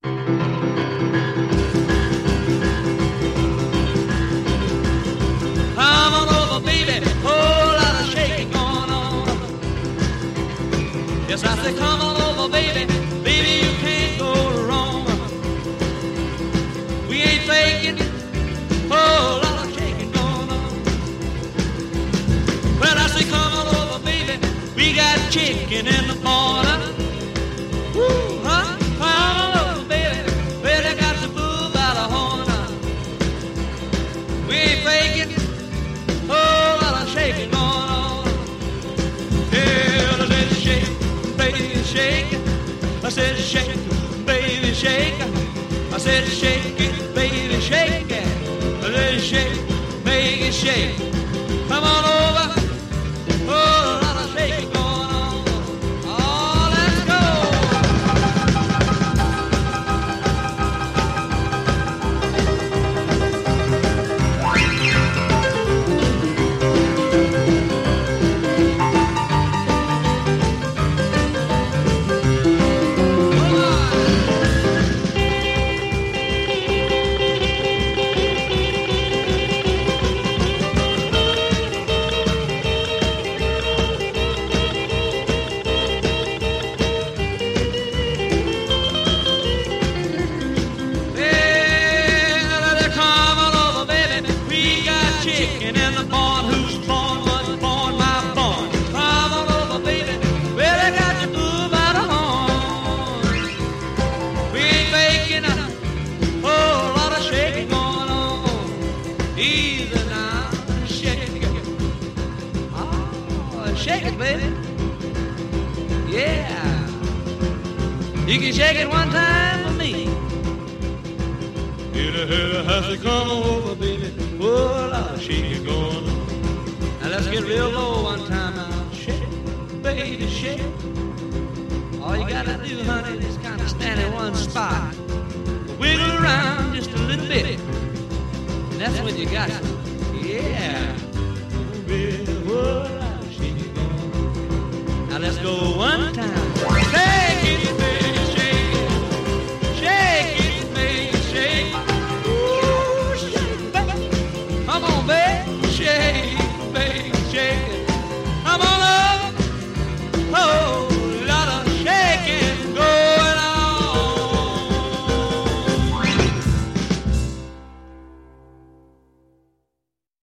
Come on over, baby, whole lot of shaking going on. Yes, I say come on over, baby, baby, you can't go wrong. We ain't faking, whole lot of shaking going on. Well, I say come on over, baby, we got chicken in the corner. Woo, huh? Come on over, baby, well, they got the bull by the horn. We ain't faking, whole lot of shaking going on. Yeah, I said shake, baby, shake. I said shake, baby, shake. I said shake it, baby, shake it. I said shake, baby, shake. Come on over, whole lot of shaking going on. Oh, let's go. Chicken in the barn, who's born was born, my born. Come on over, baby, well, I got your boo by the horn. We ain't faking a whole lot of shaking going on. Easy now, shake it. Oh, shake it, baby. Yeah. You can shake it one time for me. Hit a house, come on over, baby. Oh, Lord, shake it going on. Now let's get real low one time now. Shake, baby, shake. All you gotta do, honey, is kind of stand in one spot. Wiggle around just a little bit. And that's when you got it. Yeah. Baby, oh, Lord, shake it going on. Now let's go one time.